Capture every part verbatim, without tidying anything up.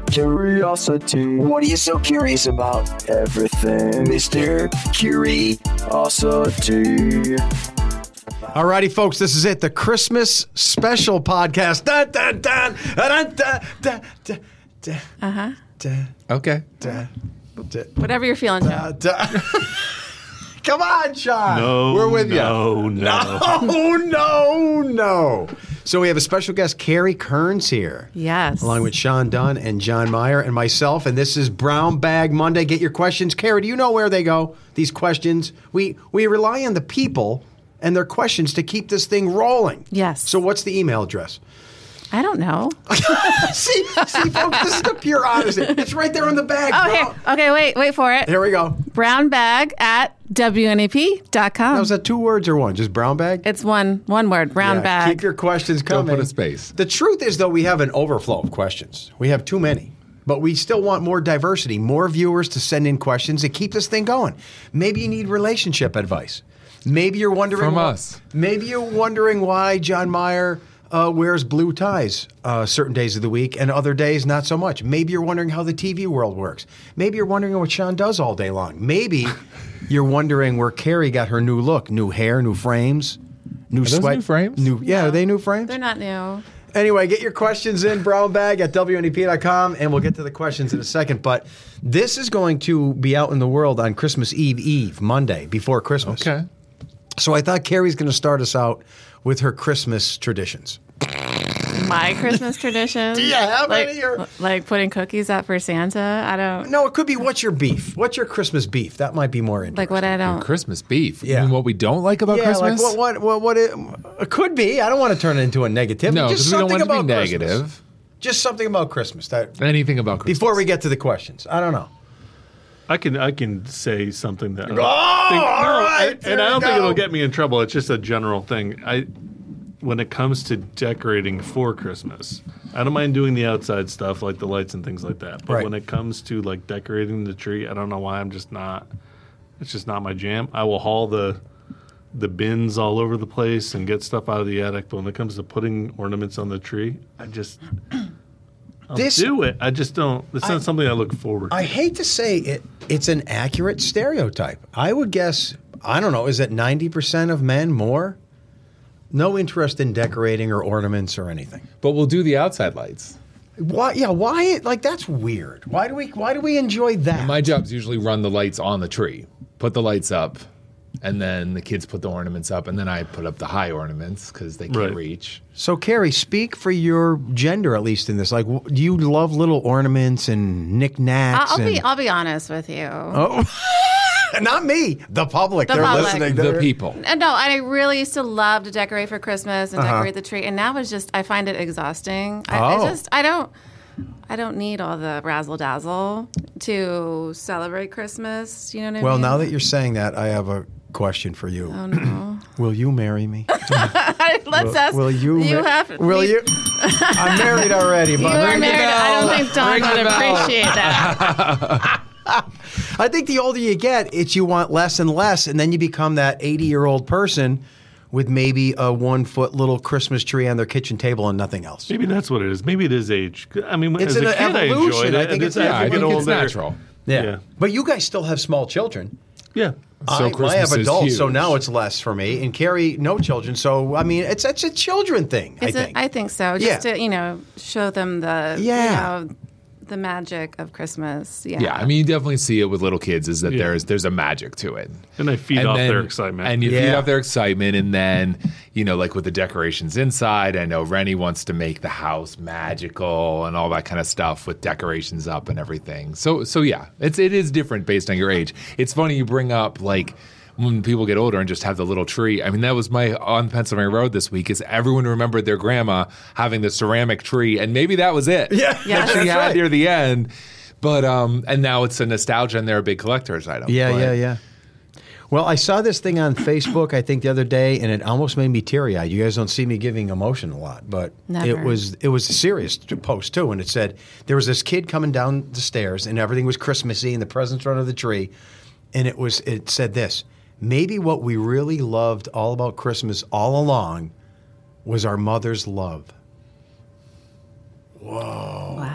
Curiosity. What are you so curious about? Everything, Mister Curiosity. Alrighty, folks, this is it. The Christmas special podcast. Dun, dun, dun, dun, dun, dun, dun, dun, Uh-huh. dun, Okay. dun, dun, Whatever you're feeling, Joe. dun, dun. Come on, Sean. No, We're with no, you. no, No, no, no. So we have a special guest, Carrie Kearns, here. Yes. Along with Sean Dunn and John Meyer and myself. And this is Brown Bag Monday. Get your questions. Carrie, do you know where they go, these questions? We we rely on the people and their questions to keep this thing rolling. Yes. So what's the email address? I don't know. see, see, folks, this is the pure honesty. It's right there on the bag. Oh, bro. here. Okay, wait, wait for it. Here we go. Brown bag at W N E P dot com. Now, is that two words or one? Just brown bag? It's one one word, brown Yeah, bag. Keep your questions Don't coming. put a space. The truth is, though, we have an overflow of questions. We have too many. But we still want more diversity, more viewers to send in questions to keep this thing going. Maybe you need relationship advice. Maybe you're wondering From why, us. Maybe you're wondering why John Meyer uh, wears blue ties uh, certain days of the week and other days not so much. Maybe you're wondering how the T V world works. Maybe you're wondering what Sean does all day long. Maybe you're wondering where Carrie got her new look, new hair, new frames, new Are those sweat. new frames? New, yeah, are they new frames? They're not new. Anyway, get your questions in, brown bag at W N E P dot com, and we'll get to the questions in a second. But this is going to be out in the world on Christmas Eve Eve, Monday, before Christmas. Okay. So I thought Carrie's going to start us out with her Christmas traditions. My Christmas tradition. Do you have like, any, or- like putting cookies up for Santa? I don't. No, it could be what's your beef? What's your Christmas beef? That might be more interesting. Like what I don't. Christmas beef. Yeah. You mean what we don't like about yeah, Christmas? like what, what, what, what it, it could be. I don't want to turn it into a negative. No, just because we don't something want to be about Christmas. negative. Just something about Christmas. That Anything about Christmas. before we get to the questions. I don't know. I can I can say something that. I Oh, don't think- all no, right, I- there and I we don't think go. it'll get me in trouble. It's just a general thing. I when it comes to decorating for Christmas, I don't mind doing the outside stuff like the lights and things like that. But Right. when it comes to like decorating the tree, I don't know why I'm just not. It's just not my jam. I will haul the the bins all over the place and get stuff out of the attic. But when it comes to putting ornaments on the tree, I just. I'll This- do it. I just don't. It's not something I look forward to. I hate to say it, it's an accurate stereotype. I would guess, I don't know, is it ninety percent of men more? No interest in decorating or ornaments or anything. But we'll do the outside lights. Why? Yeah, why? Like, that's weird. Why do we, why do we enjoy that? My job's usually run the lights on the tree, put the lights up, and then the kids put the ornaments up, and then I put up the high ornaments because they can't Right. reach. So, Carrie, speak for your gender, at least in this. Like, w- do you love little ornaments and knickknacks? I'll, I'll and, be. I'll be honest with you. Oh, not me. The public. The They're public. listening. The They're- people. Uh, No, I really used to love to decorate for Christmas and Uh-huh. decorate the tree, and now it's just I find it exhausting. I, Oh. I just I don't I don't need all the razzle dazzle to celebrate Christmas. You know what I Well, mean? now that you're saying that, I have a question for you. Oh no. Will you marry me? Let's Will, ask. will you? You ma- have. Will we- you? I'm married already, You but are Ring the married. I bell. don't think Don Ring the would bell. appreciate that. I think the older you get, it's you want less and less, and then you become that eighty-year-old person with maybe a one-foot little Christmas tree on their kitchen table and nothing else. Maybe that's what it is. Maybe it is age. I mean, It's as a an kid, I evolution. enjoyed it. I think and it's- as yeah, Yeah, I get think it's older- natural. Yeah. Yeah. But you guys still have small children. Yeah. So I, I Christmas have is adults, so huge. now it's less for me. And Carrie, no children. So, I mean, it's it's a children thing, I Is it, think. I think so. Just Yeah. to you know show them the Yeah. you know, the magic of Christmas. Yeah. Yeah, I mean, you definitely see it with little kids is that Yeah. there's there's a magic to it. And I feed off their excitement. And you feed Yeah. off their excitement. And then, you know, like with the decorations inside, I know Rennie wants to make the house magical and all that kind of stuff with decorations up and everything. So, so yeah, it's, it is different based on your age. It's funny you bring up like when people get older and just have the little tree. I mean, that was my on Pennsylvania Road this week is everyone remembered their grandma having the ceramic tree. And maybe that was it. Yeah, Yeah. that she that's had right. near the end. But, um, and now it's a nostalgia and they're a big collector's item. Yeah, But- yeah, yeah. Well, I saw this thing on Facebook, I think, the other day, and it almost made me teary-eyed. You guys don't see me giving emotion a lot, but Never. it was it was a serious t- post, too, and it said there was this kid coming down the stairs, and everything was Christmassy, and the presents were under the tree, and it was it said this, maybe what we really loved all about Christmas all along was our mother's love. Wow.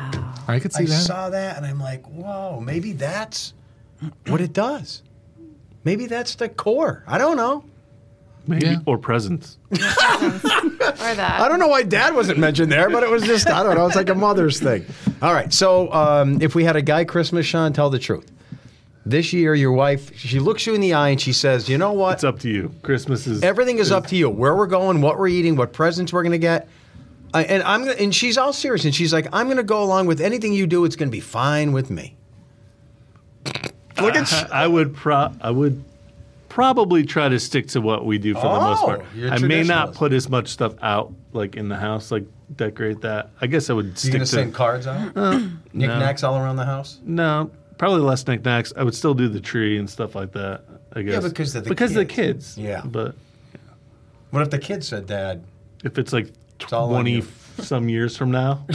I could see I that. saw that and I'm like, whoa, maybe that's what it does. Maybe that's the core. I don't know. Maybe Yeah. or presents. Or that. I don't know why Dad wasn't mentioned there, but it was just, I don't know, it's like a mother's thing. All right, so um, if we had a guy Christmas, Sean, tell the truth. This year, your wife, she looks you in the eye and she says, you know what? It's up to you. Christmas is Everything is up to you. Where we're going, what we're eating, what presents we're going to get. I, and I'm gonna, and she's all serious, and she's like, I'm going to go along with anything you do. It's going to be fine with me. Look at I, I would pro I would probably try to stick to what we do for the most Oh, part. you're a I may not traditionalist. put as much stuff out like in the house, like decorate that. I guess I would You stick going to to sing cards out? Knickknacks all around the house? no, probably less knickknacks. I would still do the tree and stuff like that. I guess because they're the because of the kids. kids. Yeah. but What if the kid said, Dad? if it's like all on twenty you. some years from now,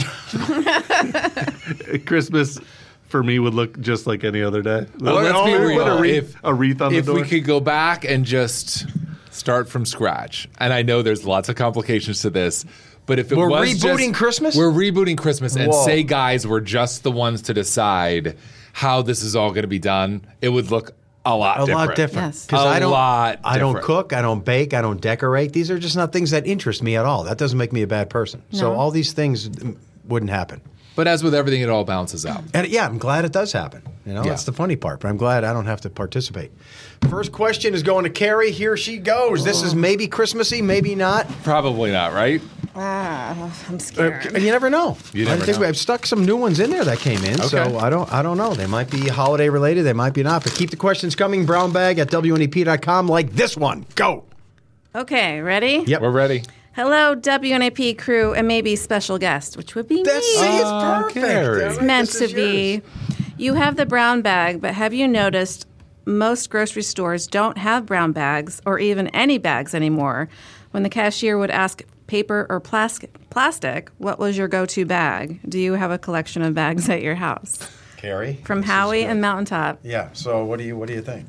Christmas for me would look just like any other day. Well, let's Oh, be put real. A wreath, If- a wreath on If the door. we could go back and just start from scratch, and I know there's lots of complications to this, but if it We're was rebooting just- Christmas? we're rebooting Christmas, and Whoa. say guys were just the ones to decide how this is all going to be done, it would look a lot A different. lot different. Yes. Because A I don't, lot I don't different. cook, I don't bake, I don't decorate. These are just not things that interest me at all. That doesn't make me a bad person. So No. all these things mm, wouldn't happen. But as with everything, it all balances out. And yeah, I'm glad it does happen. You know, Yeah. that's the funny part. But I'm glad I don't have to participate. First question is going to Carrie. Here she goes. This is maybe Christmassy, maybe not. Probably not, right? Ah, I'm Uh, scared. and you never know. You I never think know. I've stuck some new ones in there that came in. So Okay. I don't I don't know. They might be holiday related. They might be not. But keep the questions coming. Brown bag at W N E P dot com like this one. Go. Okay, ready? Yep. We're ready. Hello, W N A P crew, and maybe special guest, which would be That's me. see, it's Oh, perfect. Carrie. All It's right, meant this to is be. yours. You have the brown bag, but have you noticed most grocery stores don't have brown bags or even any bags anymore? When the cashier would ask paper or plastic, plastic, what was your go-to bag? Do you have a collection of bags at your house? Carrie. From this is Howie good. and Mountaintop. Yeah. So what do you what do you think?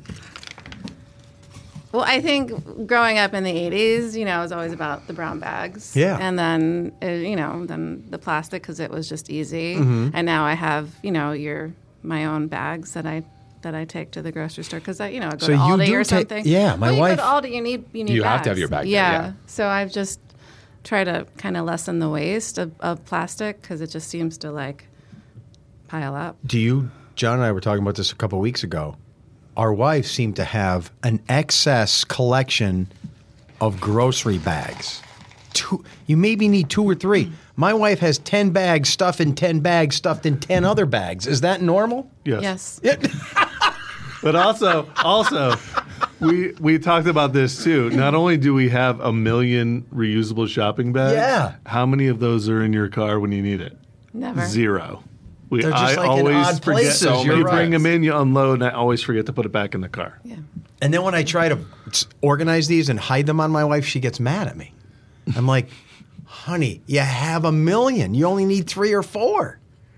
Well, I think growing up in the eighties, you know, it was always about the brown bags. Yeah. And then, uh, you know, then the plastic because it was just easy. Mm-hmm. And now I have, you know, your my own bags that I that I take to the grocery store because I, you know, I go So to you Aldi do or take- something. yeah, my well, wife- You go to Aldi, you need you need You have bags. to have your bag there, Yeah. yeah. So I've just tried to kind of lessen the waste of, of plastic because it just seems to like pile up. Do you, John and I were talking about this a couple weeks ago. Our wives seem to have an excess collection of grocery bags. Two, you maybe need two or three. My wife has ten bags stuffed in ten bags stuffed in ten other bags. Is that normal? yes. Yes. But also, also, we we talked about this too. Not only do we have a million reusable shopping bags, Yeah. how many of those are in your car when you need it? Never. Zero. We, They're just I like in always odd forget. places, So you're you right. bring them in, you unload, and I always forget to put it back in the car. Yeah. And then when I try to s- organize these and hide them on my wife, she gets mad at me. I'm like, honey, you have a million. You only need three or four.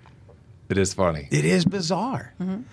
It is funny. It is bizarre.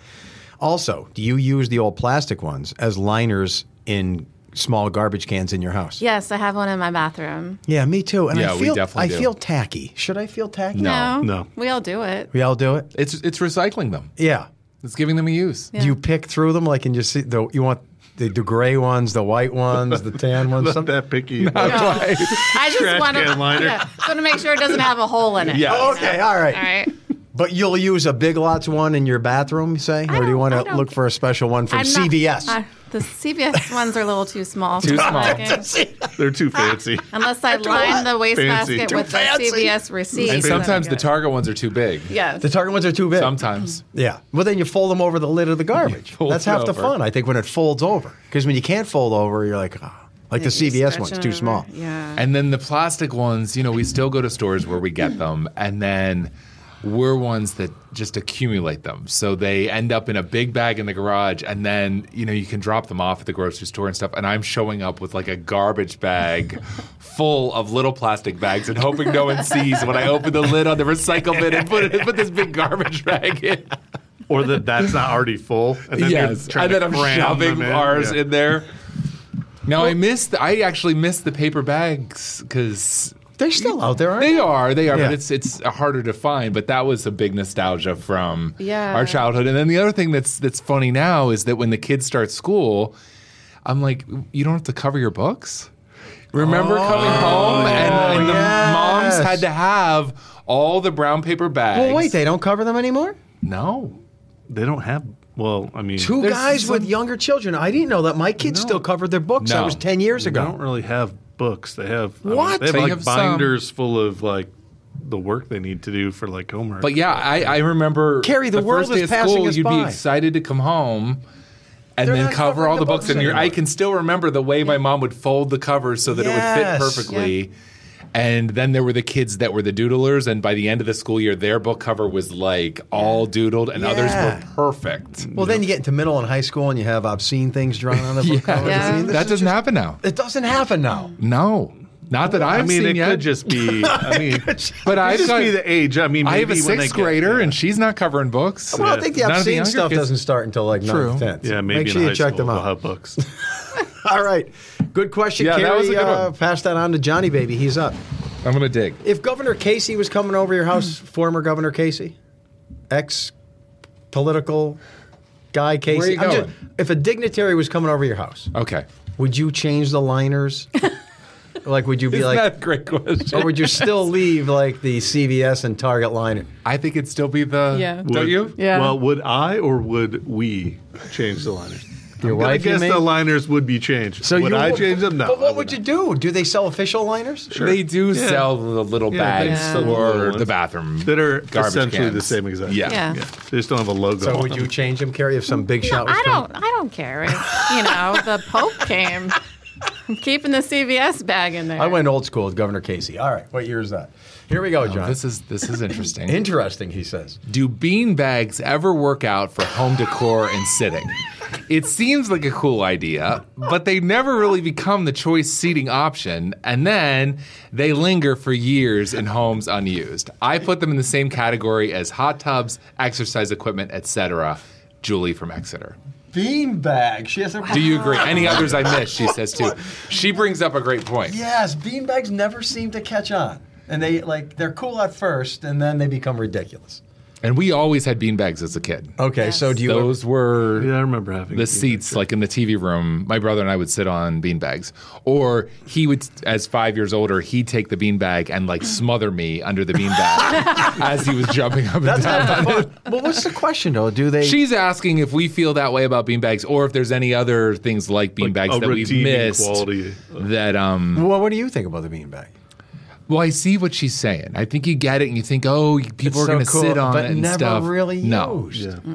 Also, do you use the old plastic ones as liners in small garbage cans in your house? Yes, I have one in my bathroom. Yeah, me too. And Yeah, I we feel, definitely I do. feel tacky. Should I feel tacky? No. No. We all do it. We all do it? It's it's recycling them. Yeah. It's giving them a use. Yeah. Do you pick through them like and you see the you want the, the gray ones, the white ones, the tan ones? Not Some- that picky. I just Trash want to can liner. yeah, just want to make sure it doesn't have a hole in it. Yeah. Oh, okay, all right. All right. But you'll use a Big Lots one in your bathroom, say? I Or do you don't- want I to don't- look for a special one from I'm C V S? Not, I, the C V S ones are a little too small. Too for my small. liking. They're too fancy. Unless I line the Fancy. wastebasket Too with fancy. the C V S receipt. And then sometimes I'm the good. Target ones are too big. Yes. The Target ones are too big. Sometimes. Yeah. Well, then you fold them over the lid of the garbage. fold That's it half the over. fun, I think, when it folds over. Because when you can't fold over, you're like, ah. Like the C V S one's Stretching too it small. over. Yeah. And then the plastic ones, you know, we still go to stores where we get them, and then we're ones that just accumulate them. So they end up in a big bag in the garage, and then, you know, you can drop them off at the grocery store and stuff. And I'm showing up with like a garbage bag full of little plastic bags and hoping no one sees when I open the lid on the recycle bin and put it put this big garbage bag in. Or that that's not already full. And then Yes, you're trying and then to I'm cram shoving them in. ours Yeah. in there. Now I missed. I actually missed the paper bags because They're still out there, aren't They they? are, they are, Yeah. but it's it's harder to find. But that was a big nostalgia from Yeah. our childhood. And then the other thing that's that's funny now is that when the kids start school, I'm like, you don't have to cover your books. Remember coming home and, and the yes. moms had to have all the brown paper bags. Well, wait, they don't cover them anymore? no. They don't have. Well, I mean, Two There's guys some- with younger children. I didn't know that. My kids No. still covered their books. That No. was ten years they ago. don't really have books. They have I mean, What? they have They like have some- binders full of like the work they need to do for like homework. But yeah, I, I remember Carrie, the world first day is of passing school, us you'd by. be excited to come home and They're then not cover covering all the the books. books And you're, I anymore. can still remember the way my mom would fold the covers so that it would Yes. fit perfectly. And then there were the kids that were the doodlers, and by the end of the school year, their book cover was like all doodled, and others Yeah. were perfect. Well, then you get into middle and high school and you have obscene things drawn on the book covers. Yeah. I mean, this That is doesn't just- happen now. It doesn't happen now. No, not that I've I mean, seen it yet. could just be. I mean, but I I've just got, be the age. I mean, I have a maybe when they sixth get- grader, yeah. and she's not covering books. Well, I think the None of obscene younger stuff kids- doesn't start until like True. ninth, tenth. Yeah, maybe Make in sure you high check school them they'll out. have books. All right. Good question, Yeah, that Carrie. was a good uh, one. pass that on to Johnny Baby. He's up. I'm gonna dig. If Governor Casey was coming over your house, former Governor Casey, ex-political guy Casey. Where are you I'm going? just- if a dignitary was coming over your house, Okay. would you change the liners? Like, would you be Isn't like, that a great question? or would you still leave like the C V S and Target liner? I think it'd still be the. Yeah. Don't Would- you? Yeah. Well, would I or would we change the liners? Your I'm gonna wife, you guess mean? the liners would be changed. So would you I change them? No. But I what would you not. do? Do they sell official liners? They do Yeah. sell the little Yeah, they bags sell the for little the ones bathroom That are garbage essentially cans. the same exact. Yeah. Yeah. They just don't have a logo. So on would you them. change them, Carrie, if some big shot was I coming? don't. I don't care. If, you know, the Pope came. I'm keeping the C V S bag in there. I went old school with Governor Casey. All right, what year is that? Here we go, Oh, John. this is this is interesting. Interesting, he says. Do bean bags ever work out for home decor and sitting? It seems like a cool idea, but they never really become the choice seating option, and then they linger for years in homes unused. I put them in the same category as hot tubs, exercise equipment, et cetera. Julie from Exeter. Beanbag. She has a. Do you agree? Any others I missed, she says too. She brings up a great point. Yes, beanbags never seem to catch on, and they like they're cool at first, and then they become ridiculous. And we always had bean bags as a kid. Okay, Yes. so do you? Those were Yeah, I remember having the beanbags, seats, yeah. like in the T V room. My brother and I would sit on bean bags, or he would, as five years older, he'd take the bean bag and like smother me under the bean bag as he was jumping up and That's down. half the fun. Well, what's the question though? Do they? She's asking if we feel that way about bean bags, or if there's any other things like bean Like bags a that we've redeeming missed. quality. That um. well, what do you think about the beanbag? Well, I see what she's saying. I think you get it, and you think, oh, people It's are so going to cool, sit on but it and never stuff. really no, used. Yeah.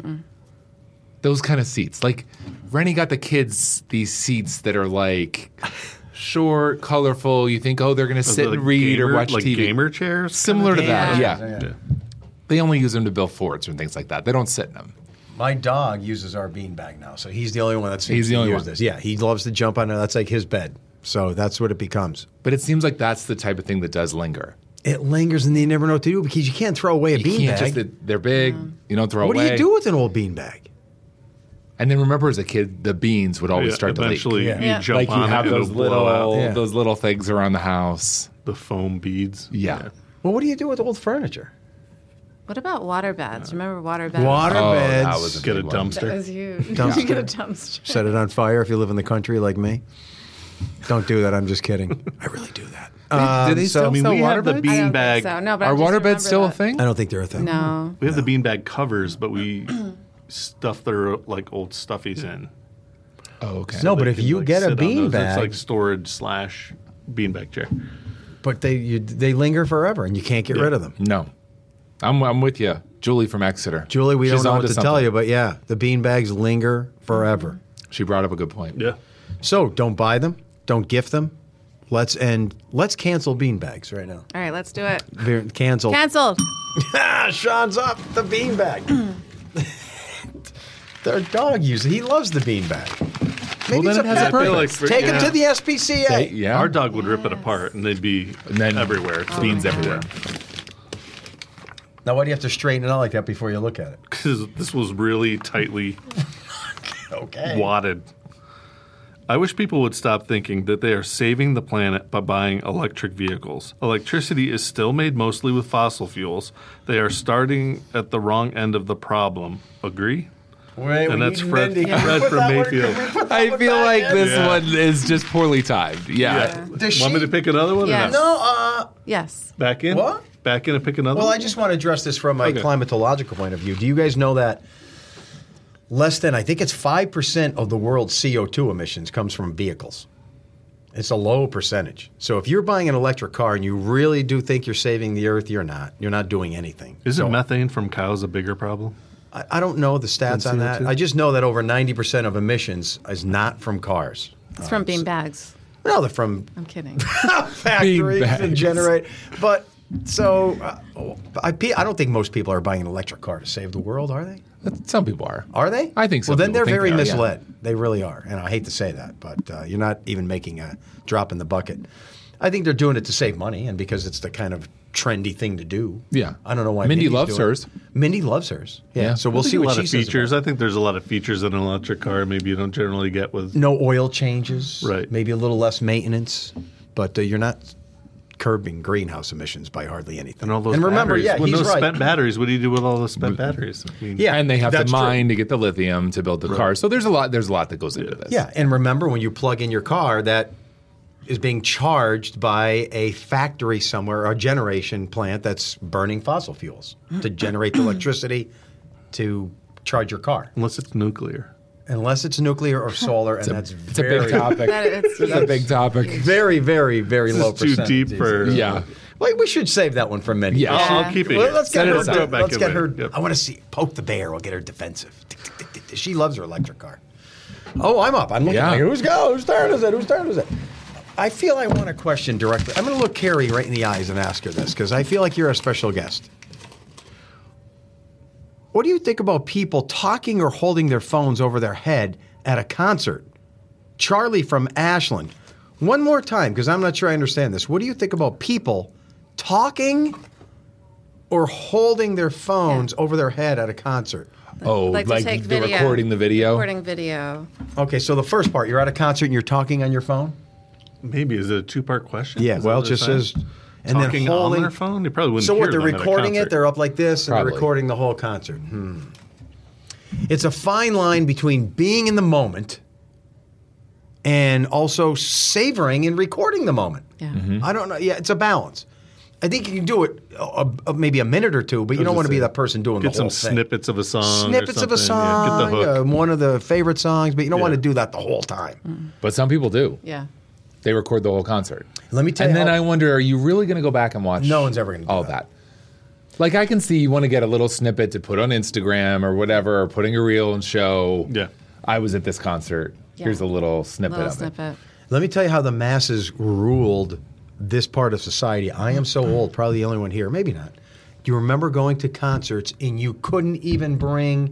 those kind of seats. Like Rennie got the kids these seats that are like short, colorful. You think, oh, they're going to sit Like and read gamer- or watch like T V. gamer chairs. Similar to that, Yeah. yeah. Yeah. They only use them to build forts and things like that. They don't sit in them. My dog uses our beanbag now, so he's the only one that seems He's the to only use one. this. Yeah, he loves to jump on it. That's like his bed. So that's what it becomes. But it seems like that's the type of thing that does linger. It lingers, and you never know what to do because you can't throw away a You can't just, beanbag. they're big. You don't throw What away. do you do with an old beanbag? And then remember, as a kid, the beans would always Yeah, start to leak. eventually Yeah. you Yeah. jump Like you on have it, those it'll blow out. little Yeah. those little things around the house. the foam beads. Yeah. Well, what do you do with old furniture? What about water baths? Remember water baths? Water Oh, beds. that was a Get a big one. That dumpster. was huge. Dumpster. Get a dumpster. Set it on fire if you live in the country like me. Don't do that. I'm just kidding. I really do that. Do they Um, still so- I mean, sell we have the waterbeds? I don't beanbag. think so. No, but I Are just water beds remember still a that. thing? I don't think they're a thing. No. We have the beanbag covers, but we stuff their like old stuffies in. Oh, okay. No, They but if can, you like, get a sit on those. It's beanbag, like storage slash beanbag chair. but they you, they linger forever and you can't get Yeah. rid of them. No. I'm, I'm with you. Julie from Exeter. Julie, we She's don't know what onto to something. tell you, but yeah, the beanbags linger forever. She brought up a good point. Yeah. So don't buy them. Don't gift them. Let's and let's cancel beanbags right now. All right, let's do it. They're canceled. Canceled. Ah, Sean's up the beanbag. Their dog uses it. He loves the beanbag. Maybe then it's it a has a pet. purpose. Like, for- Take him yeah. to the S P C A. Hey, yeah. Our dog would rip it apart and they'd be And then everywhere. So beans everywhere. Now, why do you have to straighten it out like that before you look at it? Because this was really tightly Okay. wadded. I wish people would stop thinking that they are saving the planet by buying electric vehicles. Electricity is still made mostly with fossil fuels. They are starting at the wrong end of the problem. Agree? Wait, And we that's need Fred, Mindy. Fred Put from that one- Mayfield. can we put that I one feel back like in? this Yeah. one is just poorly timed. Yeah. Yeah. Does Want me she- to pick another one? or Yes. not? No, uh, Yes. Back in? What? Back in and pick another well, one? I just want to address this from a Okay. climatological point of view. Do you guys know that less than, I think it's five percent of the world's C O two emissions comes from vehicles? It's a low percentage. So if you're buying an electric car and you really do think you're saving the earth, you're not. You're not doing anything. Isn't So methane from cows a bigger problem? I, I don't know the stats Than on that. C O two? I just know that over ninety percent of emissions is not from cars. It's from bean bags. No, they're from I'm kidding. factories bags. and generate. But so uh, I, pe- I don't think most people are buying an electric car to save the world, are they? Some people are. Are they? I think some Well, then people they're think very they are, yeah. misled. They really are, and I hate to say that, but uh, you're not even making a drop in the bucket. I think they're doing it to save money and because it's the kind of trendy thing to do. Yeah. I don't know why Mindy Mindy's loves doing it. hers. Mindy loves hers. Yeah. Yeah. So I we'll think see a what lot she of says features. about I think there's a lot of features in an electric car maybe you don't generally get with. it. No oil changes. Right. Maybe a little less maintenance, but uh, you're not curbing greenhouse emissions by hardly anything. And all those and remember, batteries. yeah, When he's those right. spent batteries, what do you do with all those spent batteries? I mean, Yeah. And they have That's to true. mine to get the lithium to build the car. So there's a lot. There's a lot that goes into this. Yeah, and remember when you plug in your car, that is being charged by a factory somewhere, or a generation plant that's burning fossil fuels to generate the electricity to charge your car. Unless it's nuclear. Unless it's nuclear or solar, and that's It's a very, big topic. That- it's It's a big topic. very, very, very This low is too percentage. deep for. Yeah. Well, we should save that one for Mindy. Yeah. I'll, Yeah. I'll keep it. Well, here. let's get Set it her. aside. Throw it back Let's in get later. her. Yep. I want to see poke the bear. We'll get her defensive. Tick, tick, tick, tick, tick. She loves her electric car. Oh, I'm up. I'm looking. Yeah. Like, who's go? Whose turn is it? Whose turn is it? I feel I want a question directly. I'm going to look Carrie right in the eyes and ask her this because I feel like you're a special guest. What do you think about people talking or holding their phones over their head at a concert? Charlie from Ashland. One more time, because I'm not sure I understand this. What do you think about people talking or holding their phones over their head at a concert? Oh, like like, to take the video. recording the video. Recording video. Okay, so the first part, you're at a concert and you're talking on your phone? Maybe is it a two-part question? Yeah, Is that well, it what they're just saying? says... And then Talking holding, on their phone. You probably wouldn't. So hear what, they're them at a recording it, concert. they're up like this, and Probably. they're recording the whole concert. Hmm. It's a fine line between being in the moment and also savoring and recording the moment. Yeah. Mm-hmm. I don't know. Yeah, it's a balance. I think you can do it uh, uh, maybe a minute or two, but you I was don't want to just be saying, that person doing Get the whole some thing. snippets of a song. or Snippets of a something. Yeah, song, get the hook. uh, one of the favorite songs, but you don't Yeah. want to do that the whole time. But some people do. Yeah. They record the whole concert. Let me tell And you then how- I wonder, are you really going to go back and watch? No one's ever gonna do all that. that. Like I can see you want to get a little snippet to put on Instagram or whatever, or putting a reel and show. Yeah. I was at this concert. Yeah. Here's a little snippet Little of snippet. Let me tell you how the masses ruled this part of society. I am so old, probably the only one here. Maybe not. Do you remember going to concerts and you couldn't even bring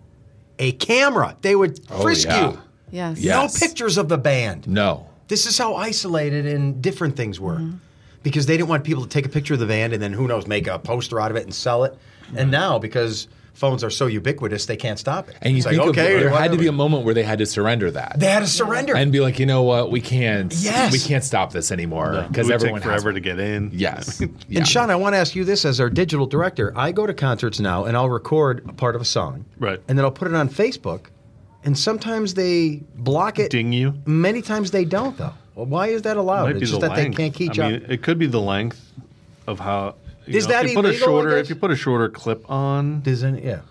a camera? They would Oh, frisk yeah. you. Yes. Yeah. No Yes. pictures of the band. it. No. This is how isolated and different things were. Because they didn't want people to take a picture of the band and then, who knows, make a poster out of it and sell it. And now, because phones are so ubiquitous, they can't stop it. And you It's think like, of, okay, there had to whatever. be a moment where they had to surrender that. They had to surrender. and be like, you know what, we can't, Yes. we can't stop this anymore It because would everyone take has forever one. to get in. Yes. Yeah. And Sean, I want to ask you this as our digital director. I go to concerts now and I'll record a part of a song. Right. And then I'll put it on Facebook. And sometimes they block it. Ding you. Many times they don't, though. Well, why is that allowed? Might It's be just the that length. they can't keep I up. mean, it could be the length of how. You Is know, that if you put a illegal, I shorter? guess? If you put a shorter clip on, Does any, yeah.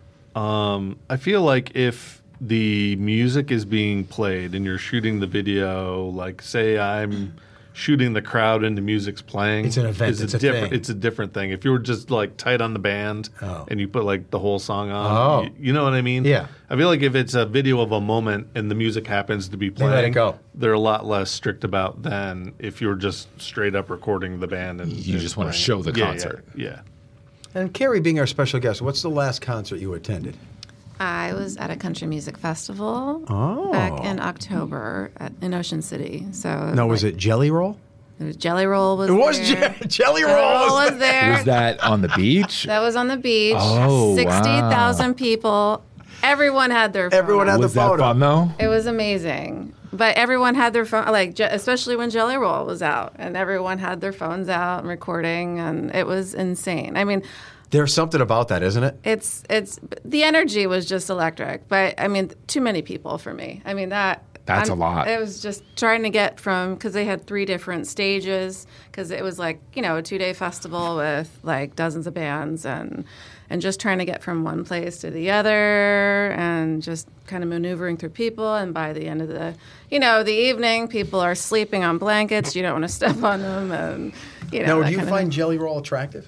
um, I feel like if the music is being played and you're shooting the video, like say I'm shooting the crowd and the music's playing, It's an event. It's, It's a, a different. thing. It's a different thing. If you were just like tight on the band Oh. and you put like the whole song on, Oh. you, you know what I mean? Yeah. I feel like if it's a video of a moment and the music happens to be playing, let it go. they're a lot less strict about than if you're just straight up recording the band and You and just wanna playing. show the Yeah, concert. Yeah. yeah. And Carrie, being our special guest, what's the last concert you attended? I was at a country music festival Oh. back in October at, in Ocean City. So No, was like, it Jelly Roll? It was Jelly Roll was It was there. Je- Jelly Roll. Jelly Roll was was there. Was that on the beach? That was on the beach. Oh, sixty thousand people. Everyone had their phone Everyone out. had the was that photo. fun though? It was amazing. But everyone had their phone, like Je- especially when Jelly Roll was out, and everyone had their phones out and recording, and it was insane. I mean, There's something about that, isn't it? it's it's the energy was just electric. But I mean, too many people for me. I mean that. That's a lot. It was just trying to get from, because they had three different stages, because it was like, you know, a two-day festival with like dozens of bands, and and just trying to get from one place to the other, and just kind of maneuvering through people. And by the end of the, you know, the evening, people are sleeping on blankets. You don't want to step on them, and you know. Now, that do you kind of find thing. Jelly Roll attractive?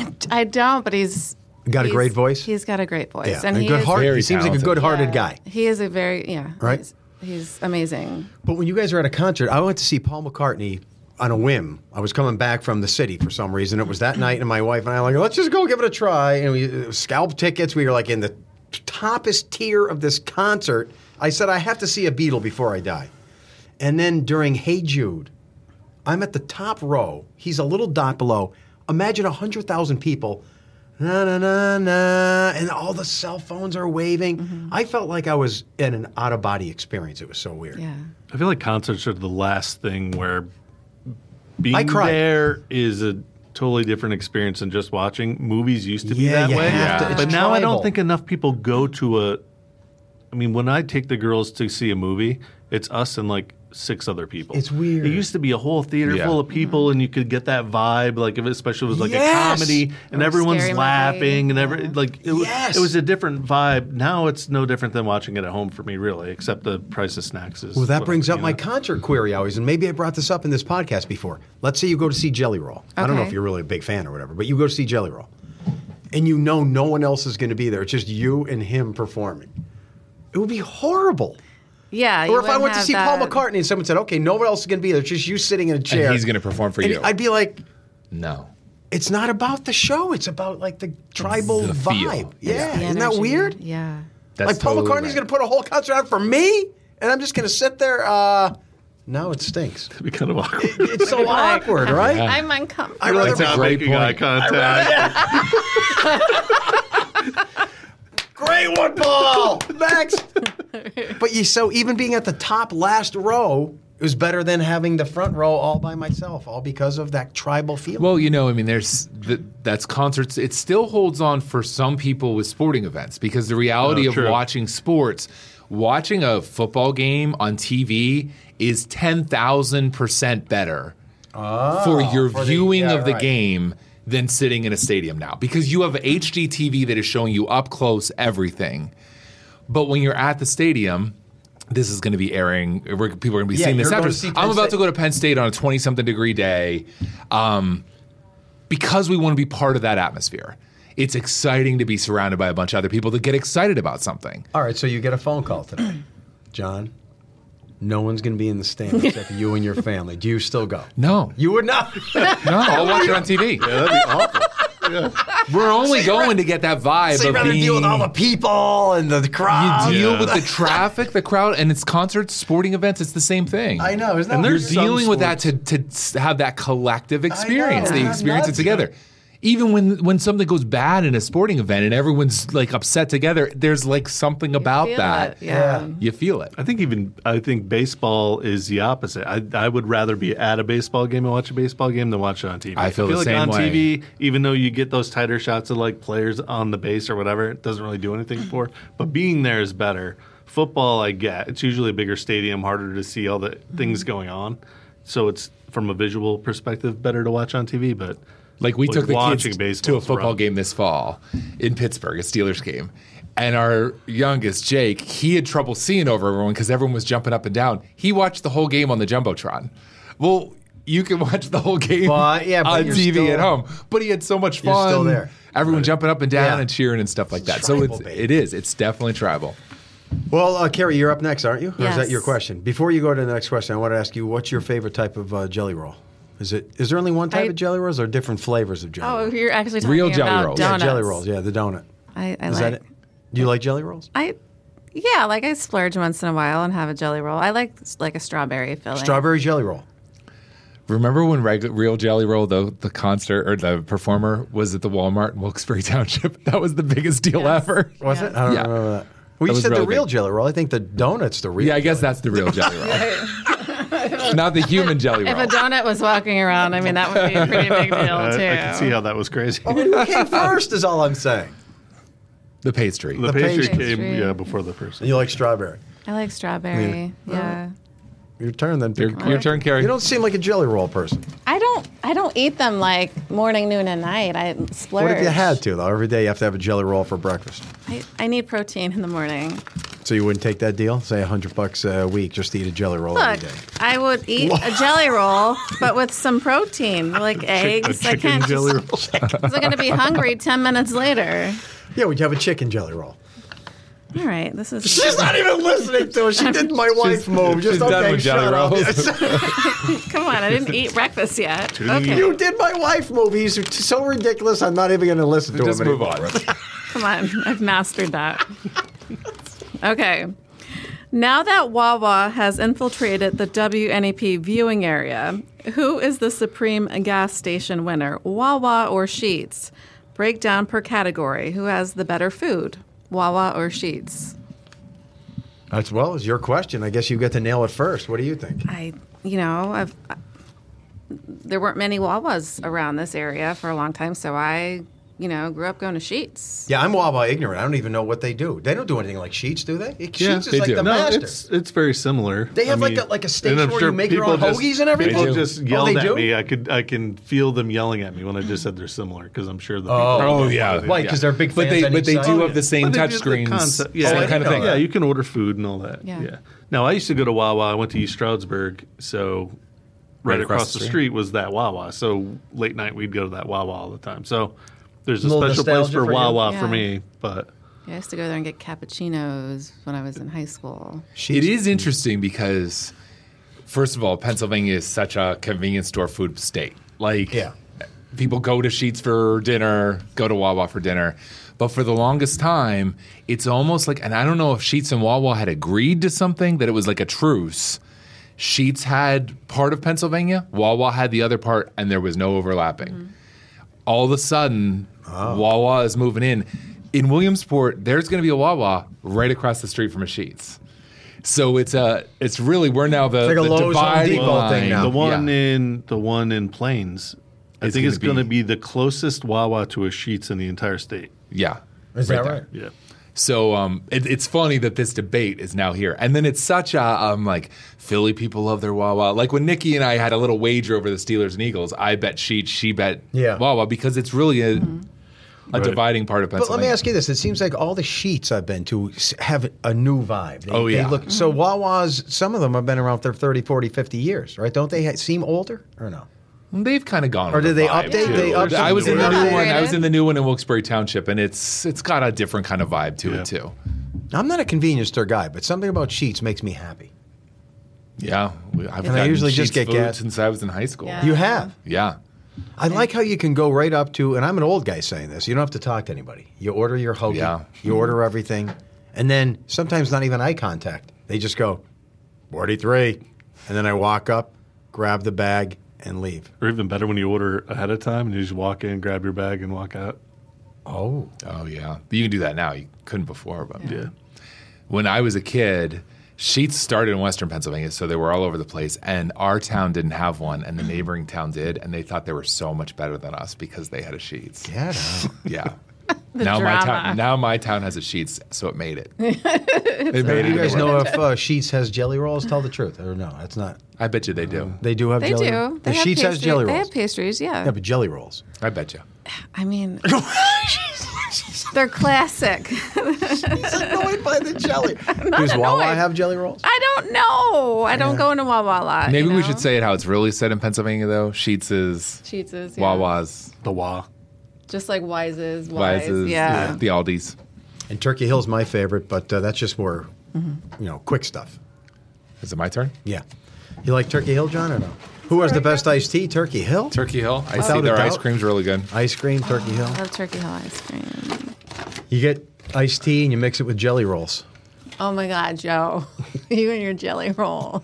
I don't, but he's Got a he's- great voice? He's got a great voice, Yeah, and a he good is, heart. Very He seems like a talented. good-hearted yeah, guy. He is a very yeah, Right? He's, he's amazing. But when you guys were at a concert, I went to see Paul McCartney on a whim. I was coming back from the city for some reason. It was that night, and my wife and I were like, let's just go give it a try. And we scalped tickets. We were like in the toppest tier of this concert. I said, I have to see a Beatle before I die. And then during Hey Jude, I'm at the top row. He's a little dot below. Imagine one hundred thousand people. Na, na, na, na, and all the cell phones are waving. Mm-hmm. I felt like I was in an out-of-body experience. It was so weird. Yeah. I feel like concerts are the last thing where being I cried. there is a totally different experience than just watching. Movies used to be Yeah, that you way, have to- it's but now I tribal. don't think enough people go to a. I mean, when I take the girls to see a movie, it's us and like six other people. It's weird. It used to be a whole theater Yeah. full of people, and you could get that vibe, like if it, especially if it was like Yes! a comedy, and Or a everyone's scary movie. laughing, and every Yeah. like it, was, Yes! it was a different vibe. Now it's no different than watching it at home for me, really, except the price of snacks is. Well, that what- brings up you my know. concert query always, and maybe I brought this up in this podcast before. Let's say you go to see Jelly Roll. I don't know Okay. if you're really a big fan or whatever, but you go to see Jelly Roll, and you know no one else is going to be there. It's just you and him performing. It would be horrible. Yeah. Or you if I wouldn't went to have see Paul that- McCartney and someone said, okay, no one else is going to be there. It's just you sitting in a chair. And he's going to perform for And you. I'd be like, no. it's not about the show. It's about like the tribal the feel. vibe. Yeah. Yeah. the Isn't that energy. weird? Yeah. That's like Paul totally McCartney's right. going to put a whole concert on for me, and I'm just going to sit there. Uh, no, it stinks. It'd be kind of awkward. It's so Like, awkward, right? Yeah. I'm uncomfortable. I rather That's a Not great making eye point. contact. Great one, Paul. Next. But you so even being at the top last row is better than having the front row all by myself, all because of that tribal feeling. Well, you know, I mean, there's the, that's concerts. It still holds on for some people with sporting events because the reality Oh, of true. watching sports, watching a football game on T V is ten thousand percent better for your for the- viewing yeah, of the right. game than sitting in a stadium now because you have H D T V that is showing you up close everything. But when you're at the stadium, this is going to be airing. We're, people are going to be Yeah, seeing this you're going after. to see Penn I'm about State. to go to Penn State on a twenty-something degree day um, because we want to be part of that atmosphere. It's exciting to be surrounded by a bunch of other people that get excited about something. All right, so you get a phone call today. John, no one's going to be in the stand except you and your family. Do you still go? No. You would not. No, I'll watch it on T V. Yeah, that'd be awful. We're only going to get that vibe So you'd of rather being... deal with all the people and the, the crowd. You deal Yeah. with the traffic, the crowd, and it's concerts, sporting events. It's the same thing. I know, isn't that And weird? You're there's some dealing with that to, to s- have that collective experience. know, They isn't that experience it nuts? together. Even when, when something goes bad in a sporting event and everyone's like upset together, there's like something about Feel that. it, Yeah. Yeah. You feel it. I think even I think baseball is the opposite. I, I would rather be at a baseball game and watch a baseball game than watch it on T V. I feel the like same on way. T V, even though you get those tighter shots of like players on the base or whatever, it doesn't really do anything for. But being there is better. Football, I get it's usually a bigger stadium, harder to see all the things going on. So it's from a visual perspective better to watch on T V. But Like we Like took the watching kids baseball to a is football rough. game this fall in Pittsburgh, a Steelers game. And our youngest, Jake, he had trouble seeing over everyone because everyone was jumping up and down. He watched the whole game on the Jumbotron. Well, you can watch the whole game Well, yeah, but on you're T V still- at home. But he had so much You're fun. still there. Everyone jumping up and down Yeah. and cheering and stuff like that. It's so tribal, it's, baby. it is. It's definitely tribal. Well, uh, Carrie, you're up next, aren't you? Or is Yes. that your question? Before you go to the next question, I want to ask you, what's your favorite type of uh, jelly roll? Is it? Is there only one type I- of jelly rolls or different flavors of jelly Oh, rolls? you're actually talking Real jelly about rolls. Yeah, donuts. jelly rolls. Yeah, the donut. I, I Is like. that it? Do you like jelly rolls? I, yeah, like I splurge once in a while and have a jelly roll. I like like a strawberry filling. Strawberry jelly roll. Remember when Reg- Real Jelly Roll, the, the concert or the performer, was at the Walmart in Wilkes-Barre Township? That was the biggest deal Yes. ever. Was Yeah. it? I don't Yeah. remember that. Well, you was said the really real big. Jelly Roll. I think the donut's the real. Yeah, I guess that's the real Jelly Roll. Not the human Jelly If Roll. a donut was walking around, I mean, that would be a pretty big deal, I, too. I can see how that was crazy. Who came first is all I'm saying. The pastry. The, The pastry, pastry. came yeah before the person. And you like strawberry. I like strawberry. Yeah. Your turn then. Your, your turn, Carrie. You don't seem like a Jelly Roll person. I don't. I don't eat them like morning, noon, and night. I splurge. What if you had to, though? Every day you have to have a Jelly Roll for breakfast. I, I need protein in the morning. So you wouldn't take that deal? Say a hundred bucks a week just to eat a Jelly Roll Look, every day. I would eat a jelly roll, but with some protein, like A eggs. I chicken can't jelly just, roll. because I'm going to be hungry ten minutes later. Yeah, would you have a chicken Jelly Roll? All right, this is. She's not even listening to it. She did my wife move. Just she's okay, done with shut Jelly up. Rolls. Come on, I didn't eat breakfast yet. Tuning Okay, You did my wife move. He's so ridiculous. I'm not even going to listen to Just him move anymore. on. come on, I've mastered that. Okay. Now that Wawa has infiltrated the W N E P viewing area, who is the supreme gas station winner, Wawa or Sheetz? Breakdown per category. Who has the better food, Wawa or Sheetz? That's well, it's your question. I guess you get to nail it first. What do you think? I, you know, I've I, there weren't many Wawas around this area for a long time, so I, you know, grew up going to Sheetz. Yeah, I'm Wawa ignorant. I don't even know what they do. They don't do anything like Sheets, do they? It, Yeah, Sheets is they like do. the No, master. it's it's very similar. They have I like mean, a- like a and station I'm where sure you make your own people just- hoagies and everything? People They do. just Oh, yelled they at do? me. I could I can feel them yelling at me when I just said they're similar because I'm sure the people. Oh, Oh yeah, Why? 'Cause they're big But fans they on but each they side? do Oh, have yeah. the same But they touch do the screens, concept. Yeah, Oh, I same didn't kind of know thing. that. Yeah, you can order food and all that. Yeah. Yeah. Now I used to go to Wawa. I went to East Stroudsburg, so right, across, the street. was that Wawa. So late night we'd go to that Wawa all the time. So there's a Little special place nostalgia for for you? Wawa Yeah. for me. But I used to go there and get cappuccinos when I was in high school. It is interesting because, first of all, Pennsylvania is such a convenience store food state. Like, Yeah. people go to Sheetz for dinner, go to Wawa for dinner. But for the longest time, it's almost like, and I don't know if Sheetz and Wawa had agreed to something, that it was like a truce. Sheetz had part of Pennsylvania, Wawa had the other part, and there was no overlapping. All of a sudden, Wawa is moving in. In Williamsport, there's going to be a Wawa right across the street from a Sheetz. So it's a, it's really, we're now the, like a the Lowe's Home dividing Depot line. thing now. the one Yeah. in the one in Plains, I It's think gonna it's going to be- be the closest Wawa to a Sheetz in the entire state. Yeah. Is that there. right? Yeah. So um, it, it's funny that this debate is now here. And then it's such a, um, like, Philly people love their Wawa. Like when Nikki and I had a little wager over the Steelers and Eagles, I bet Sheetz, she bet Yeah. Wawa, because it's really a, a Right. dividing part of But Pennsylvania. let me ask you this: it seems like all the Sheets I've been to s- have a new vibe. They, Oh, they yeah. look, so Wawa's, some of them have been around for thirty, forty, fifty years, right? Don't they ha- seem older or no? They've kind of gone. Or with did the they vibe, update? too. They updated I was in the the new one. I was upgraded? in the new one in Wilkes-Barre Township, and it's it's got a different kind of vibe to Yeah. it too. I'm not a convenience store guy, but something about Sheets makes me happy. Yeah, we- I've And I gotten usually just Sheetz get food gas. since I was in high school. Yeah. You have. Yeah. I like how you can go right up to, and I'm an old guy saying this, you don't have to talk to anybody. You order your hoagie, Yeah. you order everything, and then sometimes not even eye contact. They just go, forty-three. And then I walk up, grab the bag, and leave. Or even better when you order ahead of time and you just walk in, grab your bag, and walk out. Oh. Oh yeah. But you can do that now. You couldn't before, but Yeah. when I was a kid, Sheetz started in Western Pennsylvania, so they were all over the place. And our town didn't have one, and the neighboring town did, and they thought they were so much better than us because they had a Sheetz. Get out. Yeah. The now my drama. town, now my town has a Sheetz, so it made it. They made Do you it. guys know if uh, Sheets has jelly rolls? Tell the truth. Or no, that's not. I bet you they do. They do have They jelly do. rolls? They The have Sheets has pastry- jelly They rolls. have pastries, yeah. Yeah, but jelly rolls. I bet you. I mean, they're classic. He's annoyed by the jelly. Does Wawa annoyed. have jelly rolls? I don't know. I don't go into Wawa a lot. Maybe you we know? should say it how it's really said in Pennsylvania, though. Sheetz is, Sheetz is, yeah. Wawa's, The Wa. Just like Wise's, Wise. Wise's, yeah. the Aldi's. And Turkey Hill's my favorite, but uh, that's just more, you know, quick stuff. Is it my turn? Yeah. You like Turkey Hill, John, or no? Who has the best iced tea? Turkey Hill? Turkey Hill. I Without see a their ice doubt. cream's really good. Ice cream, Turkey Hill. I love Turkey Hill ice cream. You get iced tea and you mix it with jelly rolls. Oh my God, Joe. You and your jelly roll.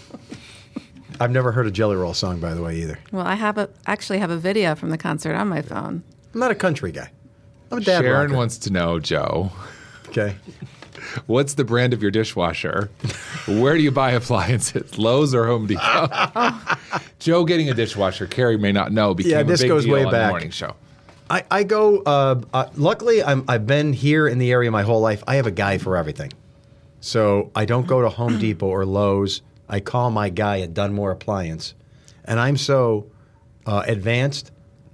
I've never heard a jelly roll song, by the way, either. Well, I have a actually have a video from the concert on my phone. I'm not a country guy. I'm a dad Sharon rocker. wants to know, Joe, Okay. What's the brand of your dishwasher? Where do you buy appliances? Lowe's or Home Depot? Oh. Joe getting a dishwasher, Carrie may not know, became Yeah, this a big goes deal way on back. the morning show. I, I go, uh, uh, luckily, I'm, I've been here in the area my whole life. I have a guy for everything. So I don't go to Home Depot or Lowe's. I call my guy at Dunmore Appliance. And I'm so uh, advanced,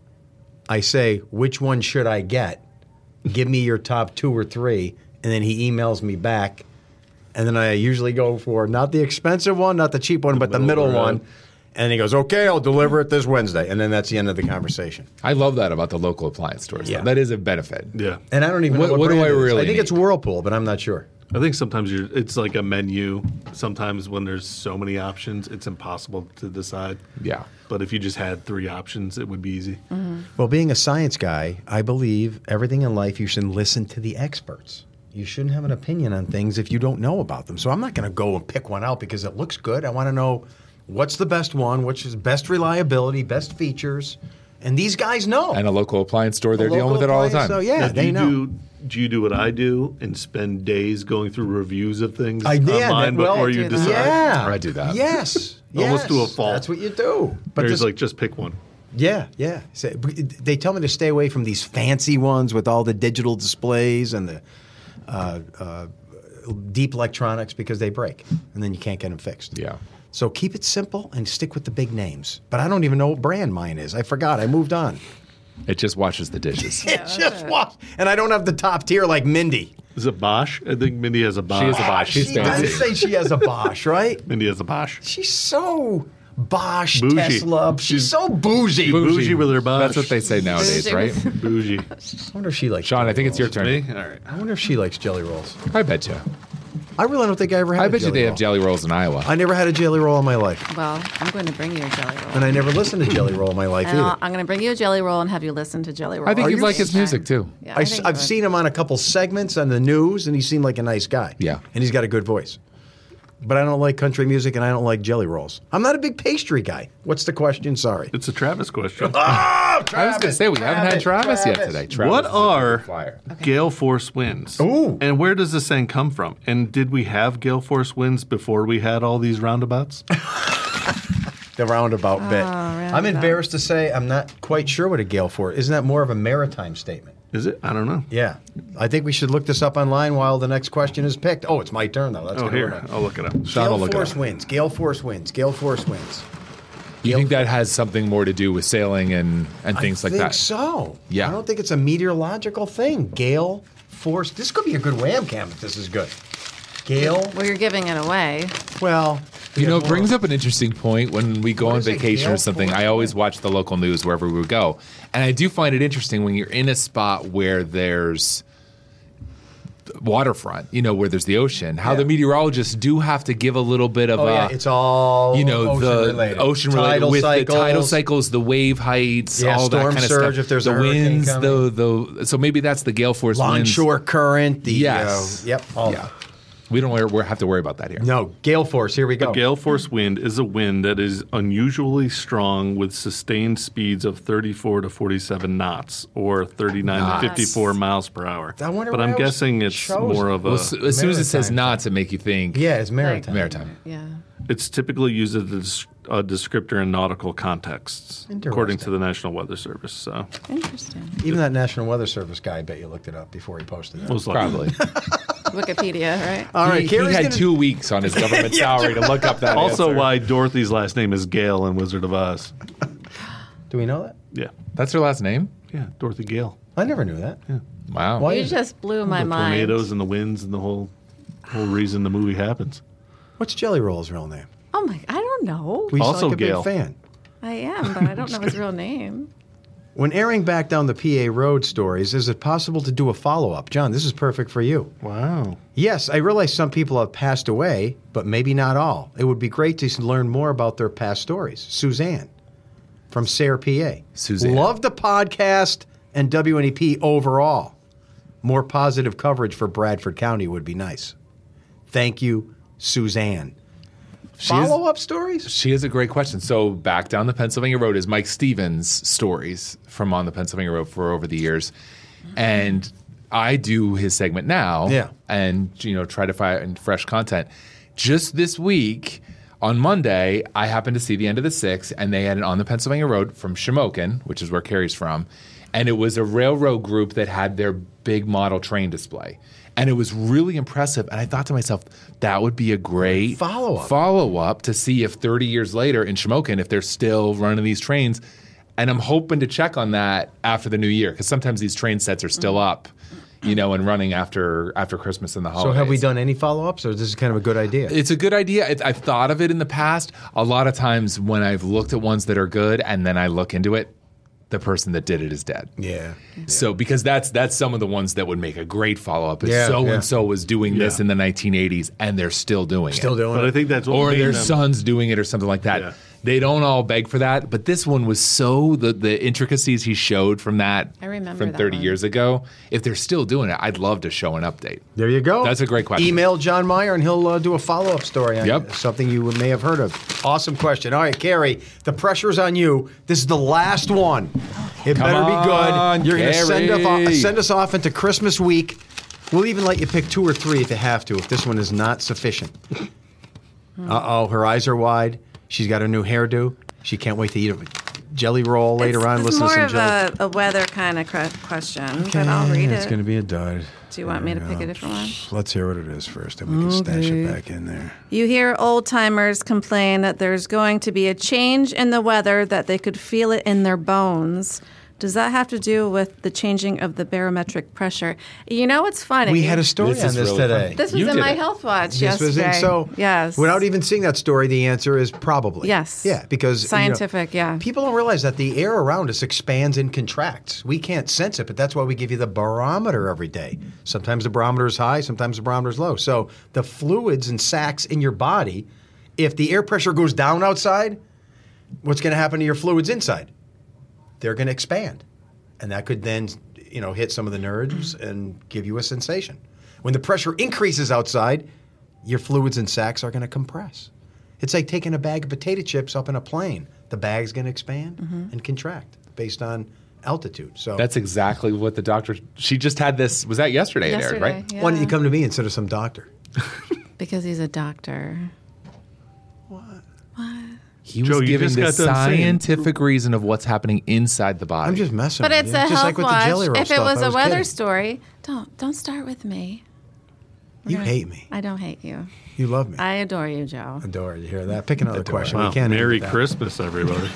I say, which one should I get? Give me your top two or three. And then he emails me back. And then I usually go for not the expensive one, not the cheap one, but the middle middle, right. one. And he goes, okay, I'll deliver it this Wednesday. And then that's the end of the conversation. I love that about the local appliance stores. Yeah. though. That is a benefit. Yeah. And I don't even What- know what, what do brand I it is. really I think need? it's Whirlpool, but I'm not sure. I think sometimes you're, it's like a menu. Sometimes when there's so many options, it's impossible to decide. Yeah. But if you just had three options, it would be easy. Well, being a science guy, I believe everything in life you should listen to the experts. You shouldn't have an opinion on things if you don't know about them. So I'm not going to go and pick one out because it looks good. I want to know what's the best one, which is best reliability, best features. And these guys know. And a local appliance store, they're A dealing local with it all the appliance, time. So yeah, Now, do they you know. Do, do you do what I do and spend days going through reviews of things I did. online Well, before I you do that. decide? Yeah. I do that. Yes. Almost yes. to a fault. That's what you do. But There's this, like, just pick one. yeah, yeah. So, they tell me to stay away from these fancy ones with all the digital displays and the uh, uh, deep electronics because they break, and then you can't get them fixed. Yeah. So keep it simple and stick with the big names. But I don't even know what brand mine is. I forgot. I moved on. It just washes the dishes. It's just what? And I don't have the top tier like Mindy. Is it Bosch? I think Mindy has a Bosch. She is a Bosch. She's she does fancy. say she has a Bosch, right? Mindy has a Bosch. She's so Bosch, Bougie. Tesla. She's, She's- so bougie. Bougie with her Bosch. That's what they say nowadays, Bougie. right? Bougie. I wonder if she likes Sean, I jelly think it's your rolls. turn. Me? All right. I wonder if she likes jelly rolls. I bet you. I really don't think I ever had I a bet you jelly they roll. have jelly rolls in Iowa. I never had a jelly roll in my life. Well, I'm going to bring you a jelly roll. And I never listened to jelly roll in my life And I'll- either. I'm going to bring you a jelly roll and have you listen to jelly roll. I think Are you'd you like his Anytime. music too. Yeah, I, think you have would. seen him on a couple segments on the news, and he seemed like a nice guy. Yeah. And he's got a good voice. But I don't like country music, and I don't like jelly rolls. I'm not a big pastry guy. What's the question? Sorry. It's a Travis question. Oh, I was going to say, we haven't had Travis, yet today. Travis What is a are big flyer. gale force winds? Ooh. And where does this saying come from? And did we have gale force winds before we had all these roundabouts? The roundabout bit. Oh, I'm roundabout. embarrassed to say I'm not quite sure what a gale force. Isn't that more of a maritime statement? Is it? I don't know. Yeah. I think we should look this up online while the next question is picked. Oh, it's my turn, though. That's Oh, gonna here. work. I'll look it up. Sean will Gale look it force up. winds. Gale force winds. Gale force winds. You think that has something more to do with sailing and, and things I like think that? so. Yeah. I don't think it's a meteorological thing. Gale force. This could be a good wham cam if this is good. Gale. Well, you're giving it away. Well, You know, it brings up an interesting point when we go What on is it, vacation gale or something. force? I always watch the local news wherever we go. And I do find it interesting when you're in a spot where there's waterfront, you know, where there's the ocean, how Yeah. the meteorologists do have to give a little bit of Oh, a, yeah, it's all you know, ocean the related. ocean related Tidal with cycles. the tidal cycles, the wave heights, Yeah, all that storm kind of surge stuff. if there's the a hurricane winds, coming. the the so maybe that's the gale force winds. Longshore current. The, Yes. Uh, yep. All Yeah. We don't wor- have to worry about that here. No, gale force. Here we go. Gale force wind is a wind that is unusually strong with sustained speeds of thirty-four to forty-seven knots or thirty-nine Knots. to fifty-four miles per hour. I wonder but why I'm it was guessing it's chosen. more of a. Well, as as soon as it says Maritime. knots, it make you think Yeah, it's maritime. maritime. Yeah. It's typically used as a, des- a descriptor in nautical contexts, according to the National Weather Service. So Interesting. Even that National Weather Service guy, I bet you looked it up before he posted it. most likely. Probably. Wikipedia, right? All right, he, he Carrie's had gonna- two weeks on his government salary to look up that. Also, answer. why Dorothy's last name is Gale in Wizard of Oz. Do we know that? Yeah, That's her last name? yeah, Dorothy Gale. I never knew that. Wow. Why You is it? just blew my the mind. tornadoes and the winds and the whole whole reason the movie happens. What's Jelly Roll's real name? Oh my! I don't know. We Also sound like a Gail. big fan. I am, but I don't know his real name. When airing back down the P A road stories, is it possible to do a follow-up? John, this is perfect for you. Wow. Yes, I realize some people have passed away, but maybe not all. It would be great to learn more about their past stories. Suzanne from Sayre, P A. Suzanne. Love the podcast and W N E P overall. More positive coverage for Bradford County would be nice. Thank you, Suzanne. She is- Follow-up stories? She has a great question. So back down the Pennsylvania Road is Mike Stevens' stories from on the Pennsylvania Road for over the years. And I do his segment now, Yeah. and you know try to find fresh content. Just this week, on Monday, I happened to see the end of the six, and they had it on the Pennsylvania Road from Shamokin, which is where Carrie's from, and it was a railroad group that had their big model train display. And it was really impressive. And I thought to myself, that would be a great Follow-up. follow-up to see if thirty years later in Shamokin, if they're still running these trains. And I'm hoping to check on that after the new year, because sometimes these train sets are still up, you know, and running after after Christmas and the So holidays. have we done any follow-ups, or is this kind of a good idea? It's a good idea. It, I've thought of it in the past. A lot of times when I've looked at ones that are good and then I look into it, the person that did it is dead. yeah. So because that's that's some of the ones that would make a great follow-up. Is Yeah, so yeah. and so was doing this Yeah. in the nineteen eighties and they're still doing Still it. doing But it. I think that's what Or made their them- son's doing it or something like that. Yeah. They don't all beg for that, but this one was so the the intricacies he showed from that I remember from that thirty one. years ago. If they're still doing it, I'd love to show an update. There you go. That's a great question. Email John Meyer and he'll uh, do a follow-up story on Yep. something you may have heard of. Awesome question. All right, Carrie, the pressure's on you. This is the last one. It Come better be on, good. You're going to send, us off- Carrie. send us off into Christmas week. We'll even let you pick two or three if you have to, if this one is not sufficient. Uh-oh, her eyes are wide. She's got her new hairdo. She can't wait to eat a jelly roll later it's, on. It's Listen more to some of jelly. a, a weather kind of cre- question, but I'll read It's it. going to be a dud. Do you want me to pick a different one? Let's hear what it is first, and we can stash it back in there. You hear old timers complain that there's going to be a change in the weather, that they could feel it in their bones. Does that have to do with the changing of the barometric pressure? You know what's funny? We had a story This on is this really today. funny. This was You in did my it. health watch This was yesterday. in, so yes. without even seeing that story, the answer is probably Yes. Yeah, because you know, Scientific, yeah. people don't realize that the air around us expands and contracts. We can't sense it, but that's why we give you the barometer every day. Sometimes the barometer is high, sometimes the barometer is low. So the fluids and sacs in your body, if the air pressure goes down outside, what's going to happen to your fluids inside? They're going to expand, and that could then you know hit some of the nerves and give you a sensation. When the pressure increases outside, your fluids and sacs are going to compress. It's like taking a bag of potato chips up in a plane. The bag's going to expand and contract based on altitude. So That's exactly what the doctor. She just had this. Was that yesterday? It aired, Yesterday, right? yeah. why don't you come to me instead of some doctor? Because he's a doctor. He Joe, was you giving just the got done saying- scientific reason of what's happening inside the body. I'm just messing But with it's you. a just health like with watch. the jelly roll if it stuff. was I a weather kidding. story, don't don't start with me. You hate me. I don't hate you. You love me. I adore you, Joe. Adore. You hear that? Pick another question. Wow, We can't end Merry with that. Christmas, everybody.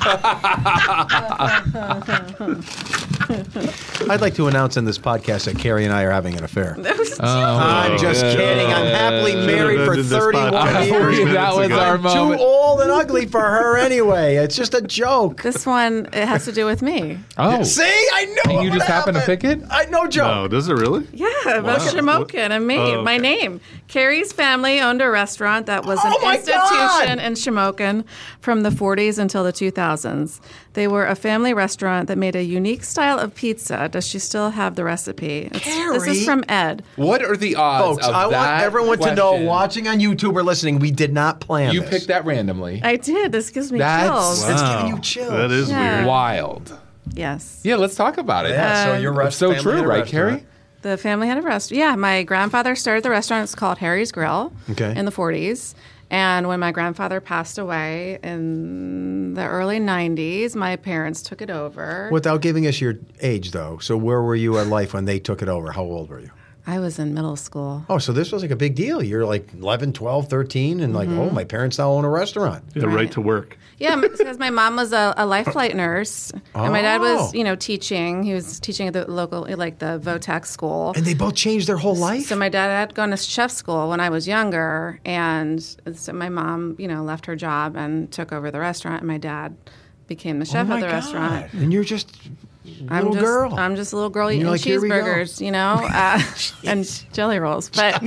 I'd like to announce in this podcast that Carrie and I are having an affair. Oh, I'm just yeah. kidding. I'm happily married for ended this thirty-one podcast years. thirty that minutes was ago. our I'm moment. too old and ugly for her anyway. It's just a joke. This one, it has to do with me. Oh, See, I know. And you what just happen to happened. pick it? I know, Joe. No, does it really? Yeah, about Shamokin and me, Oh, my okay. name. Carrie's family owned a restaurant that was an Oh, my institution God! in Shamokin from the forties until the two thousands. They were a family restaurant that made a unique style of pizza. Does she still have the recipe? It's, this Carrie? is from Ed. what are the odds Folks, of I want that everyone to know, question? watching on YouTube or listening, we did not plan You this. picked that randomly. I did. This gives me That's- chills. It's Wow. giving you chills. That is Yeah. weird. Wild. Yes. Yeah, let's talk about it. Yeah, so your It's rest- so family true, had a right, restaurant. Carrie? The family had a restaurant. Yeah, my grandfather started the restaurant. It's called Harry's Grill Okay. in the forties. And when my grandfather passed away in the early nineties, my parents took it over. Without giving us your age, though. So where were you in life when they took it over? How old were you? I was in middle school. Oh, so this was like a big deal. You're like eleven, twelve, thirteen, and like, oh, my parents now own a restaurant. Yeah, right. Right. to work. Yeah, m- because my mom was a, a life flight nurse, and my dad Oh. was, you know, teaching. He was teaching at the local, like the Votex school. And they both changed their whole life? So my dad had gone to chef school when I was younger, and so my mom, you know, left her job and took over the restaurant, and my dad became the oh chef my of the God. restaurant. And you're just a I'm little just, girl. I'm just a little girl And eating you're like, "Here we go." cheeseburgers, you know, uh, and jelly rolls. But,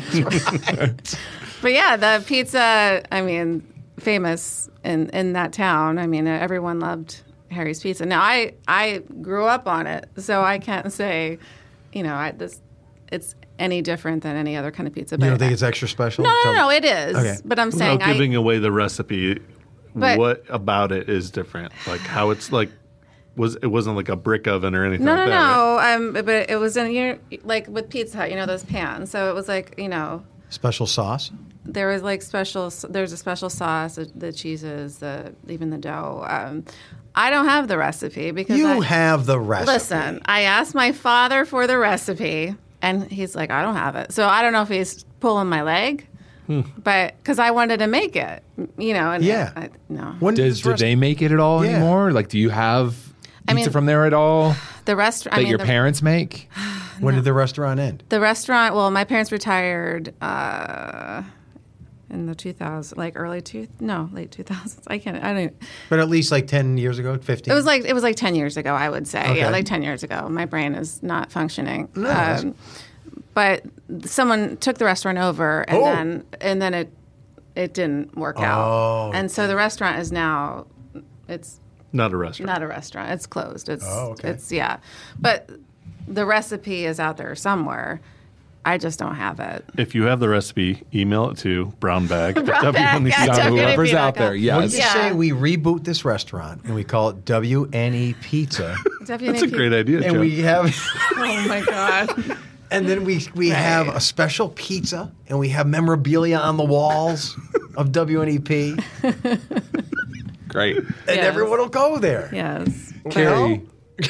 but yeah, the pizza. I mean, famous in in that town. I mean, everyone loved Harry's Pizza. Now, I I grew up on it, so I can't say, you know, I this it's any different than any other kind of pizza. you But don't think it's extra special? no, no, Tell no, me. it is. Okay. But I'm saying Without giving I, away the recipe, But- what about it is different? Like how it's like was it wasn't like a brick oven or anything No, like no, that, right? no. Um, but it was in you know, like with Pizza Hut, you know those pans. So it was like you know Special sauce. there was like special. There's a special sauce, the, the cheeses, the even the dough. Um, I don't have the recipe because You I, have the recipe. listen. I asked my father for the recipe, and he's like, I don't have it. So I don't know if he's pulling my leg, but because I wanted to make it, you know. And Yeah. I, no. When Does this do rest- they make it at all Yeah. anymore? Like, do you have pizza I mean- from there at all The restaurant. that I mean, your the, parents make? When did the restaurant end? the restaurant. Well, my parents retired uh, in the two thousands, like early two. No, late two thousands. I can't. I don't. But at least like ten years ago, fifteen. It was like it was like ten years ago. I would say, Okay. yeah, like ten years ago. My brain is not functioning. that's- Um, but someone took the restaurant over, and Oh. then and then it it didn't work Oh, out. And so the restaurant is now it's Not a restaurant. not a restaurant. It's closed. It's Oh, okay. it's yeah. But the recipe is out there somewhere. I just don't have it. If you have the recipe, email it to brownbag. at Brownbag W N E P at dot com. W N E P Whoever's out there, What do yes. you Yeah. say we reboot this restaurant and we call it W N E Pizza, That's a great idea, and Joe. we have, Oh my god. and then we we Right. have a special pizza, and we have memorabilia on the walls of W N E P, and Great. Yes. everyone will go there. Yes. Carrie,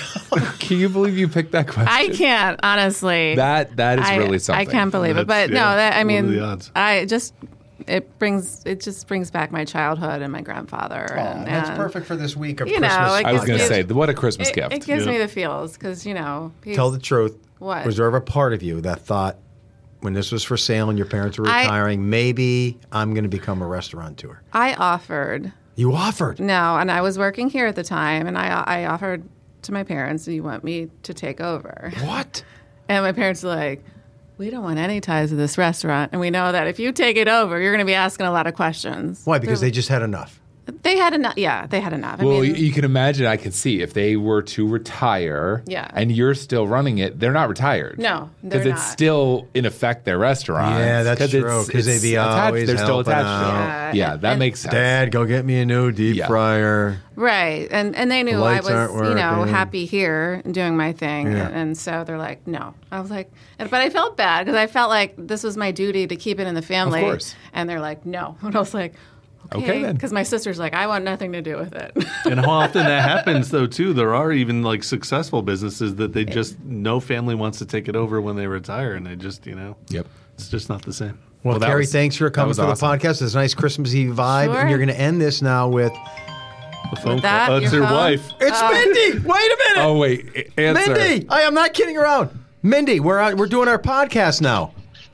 can you believe you picked that question? I can't honestly. That that is I, really something. I can't believe it, That's- but yeah. no, that I What are mean, the odds? I just it brings it just brings back my childhood and my grandfather. Oh, and, that's and, perfect for this week of You know, Christmas. it I was gives going to me- say, what a Christmas It, gift. it gives Yeah. me the feels because you know. he's- Tell the truth. What? Was there ever a part of you that thought, when this was for sale and your parents were I- retiring, maybe I'm going to become a restaurateur? I offered You offered. no, and I was working here at the time, and I I offered to my parents, "Do you want me to take over?" What? And my parents were like, "We don't want any ties to this restaurant, and we know that if you take it over, you're going to be asking a lot of questions." Why? Because They're- they just had enough. They had enough. Yeah, they had enough. I Well, mean, you, you can imagine, I could see if they were to retire Yeah. and you're still running it, they're not retired. No, they're Because it's not. still, in effect, their restaurant. Yeah, that's true, it's- 'cause they'd it's be attached- always They're still helping attached out. to Yeah, it. Yeah, and- that and- makes sense. Dad, go get me a new deep Yeah. fryer. right, and and they knew I lights was, aren't you know, working. happy here doing my thing, Yeah. and, and so they're like, "No." I was like, and- but I felt bad because I felt like this was my duty to keep it in the family. Of course. And they're like, "No," and I was like, Okay, "Okay," then. because my sister's like, "I want nothing to do with it." And how often that happens, though, too. There are even like successful businesses that they just no family wants to take it over when they retire, and they just you know, Yep. it's just not the same. Well, Well, that Carrie, was- thanks for that coming was to the awesome. podcast. It's a nice Christmas Eve vibe, Sure. and you're going to end this now with The phone that, call. Oh, it's your your phone? wife. it's Mindy. Wait a minute, Oh, wait. a- Answer. Mindy. I am not kidding around. Mindy, we're on, we're doing our podcast now.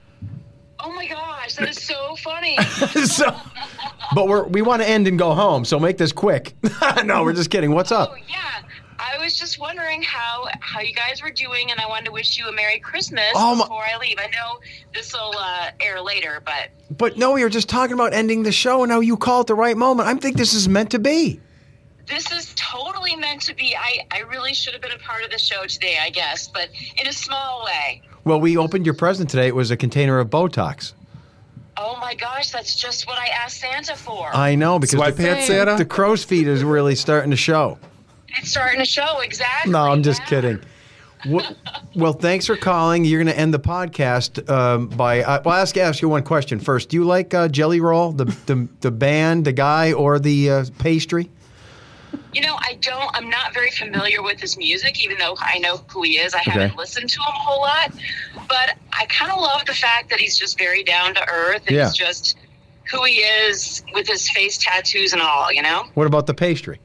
Oh my gosh, that is so funny. so, but we're we want to end and go home, so make this quick. No, we're just kidding. What's up? Oh yeah, I was just wondering how how you guys were doing, and I wanted to wish you a Merry Christmas Oh, my- before I leave. I know this will uh, air later, but But no, we were just talking about ending the show, and now you call at the right moment. I think this is meant to be. this is totally meant to be. I, I really should have been a part of the show today, I guess, but in a small way. Well, we opened your present today. It was a container of Botox. Oh my gosh, that's just what I asked Santa for. I know, because the, Sweatpants Santa? the crow's feet is really starting to show. It's starting to show, exactly. No, I'm just Yeah. kidding. Well, well, thanks for calling. You're going to end the podcast um, by. Uh, well, I'll ask, ask you one question first. Do you like uh, Jelly Roll, the, the the band, the guy, or the uh, pastry? You know, I don't, I'm not very familiar with his music, even though I know who he is. I haven't listened to him a whole lot. But I kind of love the fact that he's just very down to earth. And Yeah. He's just who he is with his face tattoos and all, you know? What about the pastry?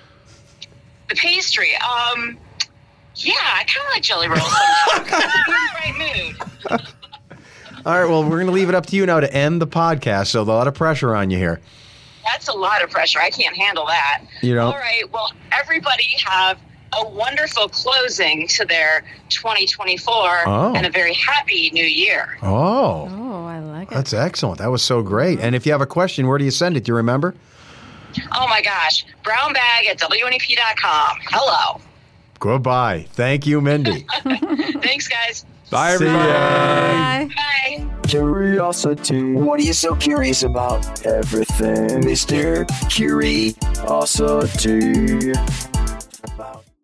The pastry, um, yeah, I kind of like Jelly Rolls sometimes. I'm in the right mood. All right, well, we're going to leave it up to you now to end the podcast, so a lot of pressure on you here. That's a lot of pressure. I can't handle that. You don't? All right. Well, everybody have a wonderful closing to their twenty twenty-four Oh. and a very happy new year. Oh, Oh, I like it. that's excellent. That was so great. And if you have a question, where do you send it? Do you remember? Oh my gosh. Brown bag at W N E P dot com. Hello. Goodbye. Thank you, Mindy. Thanks, guys. Bye, See ya. everybody. Bye. Bye. Curiosity. What are you so curious about? Everything, Mister Curiosity.